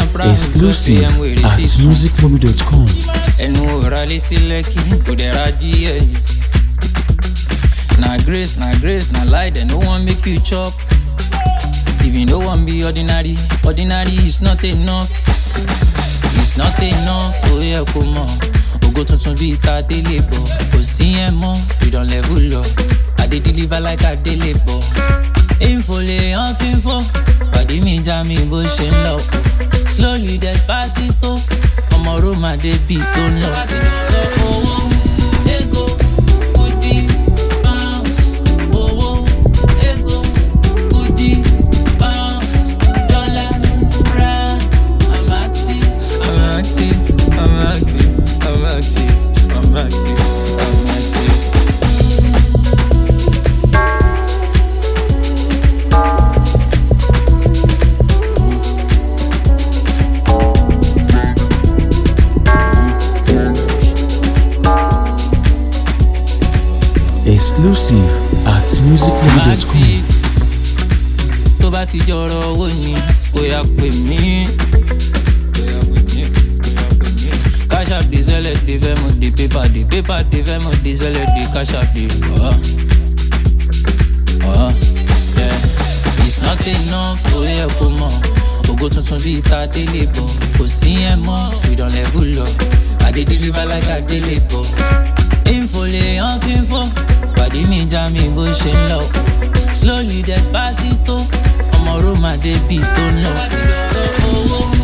Exclusive at musicmobi.com. ẹnu ọ̀rá lé sí lẹ́kì kò dẹ̀ ra díẹ̀. Na grace, na lie, dem no wan make you chop. If you no wan be ordinary, ordinary is not enough. It's not enough, ó yẹ kó mọ̀. Ògo tuntun bíi ta délé bọ̀, kò sí ẹ̀ mọ́, we don level up. I dey deliver like I dey labour. Infole on finfo, pàdé mi já mi bó ṣe ń lọ. Slowly despacito, ọmọ Roma débi tó ń lọ. Owó, ego, kudi, pounds. Owó, ego, kudi, pounds, dollars, rands. I'm active. Exclusive at musicmobi.com. Tó bá ti jọrọ owó ni kò yá pè mí. Cash up the zealot, the Venmo, the paper, the Venmo, the zealot, the cash up the yeah. It's not enough, ó yẹ kó mọ̀. Ògo tuntun bíi ta délé bọ̀, kò sí ẹ̀ mọ́, we don level up. I dey deliver like I dey labour. Infole on finfo, pàdé mi já mi bó ṣe ń lọ. Slowly despacito, ọmọ Roma débi tó ń lọ.